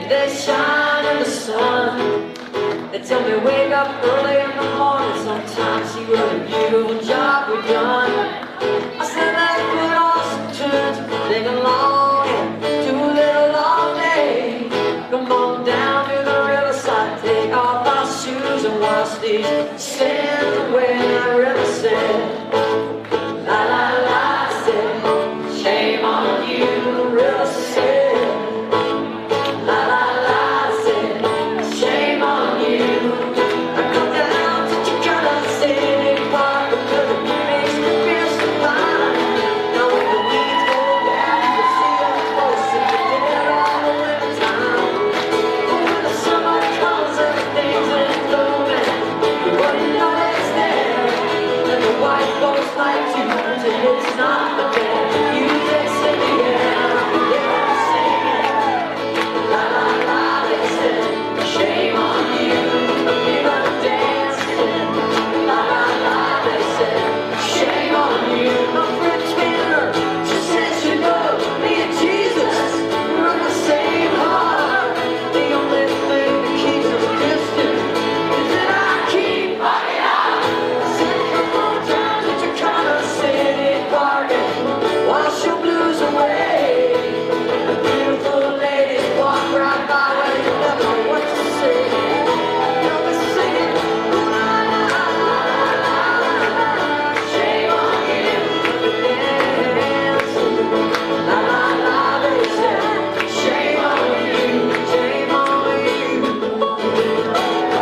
They shine in the sun. They tell me wake up early in the morning. Sometimes see what a beautiful job we've done. I said let's put on some tunes, sing along and do a little all day. Come on down to the riverside, take off our shoes and watch these sail away. The river said, la la la, I said, shame on you. The river said, la la la, I said, shame on you. I come down to Chicana City Park because it makes me feel so fine. Now when the weeds go down, you can see them close if you're there all the winter time. But when the summer comes, everything's in bloom and you wouldn't know it's there. And the white folks like to till it's not there. You just sit here and I can hear them singing. La la la, they said, shame on you. People dancing. La la la, they said, shame on you. My friend Tanner, she says, you know, me and Jesus, we're on the same heart. The only thing that keeps us distant is that I keep fighting out. I said, come on down to Chicana City Park and wash your blues away. The beautiful ladies walk right by when you never know what to say. They'll be singing, la la la la la, shame on you. Dancing, la la la, they said, shame on you, shame on you.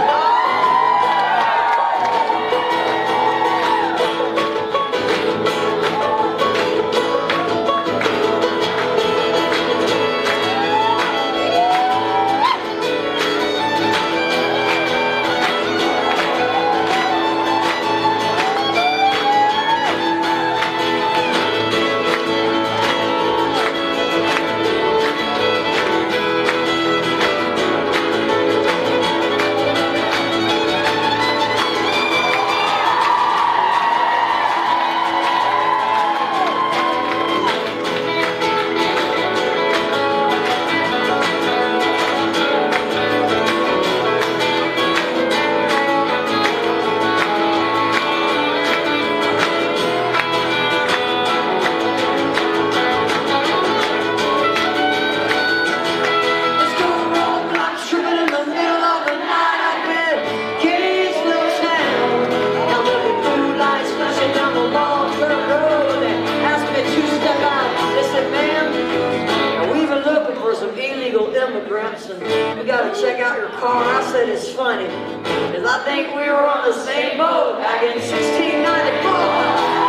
Let's go roadblocks, tripping in the middle of the night. I've been Kitty's little town. Now there'll be blue lights flashing down the long dirt road. They asked me to step out. They said, man, we've been looking for some illegal immigrants and we gotta check out your car. I said, it's funny, 'cause I think we were on the same boat back in 1694.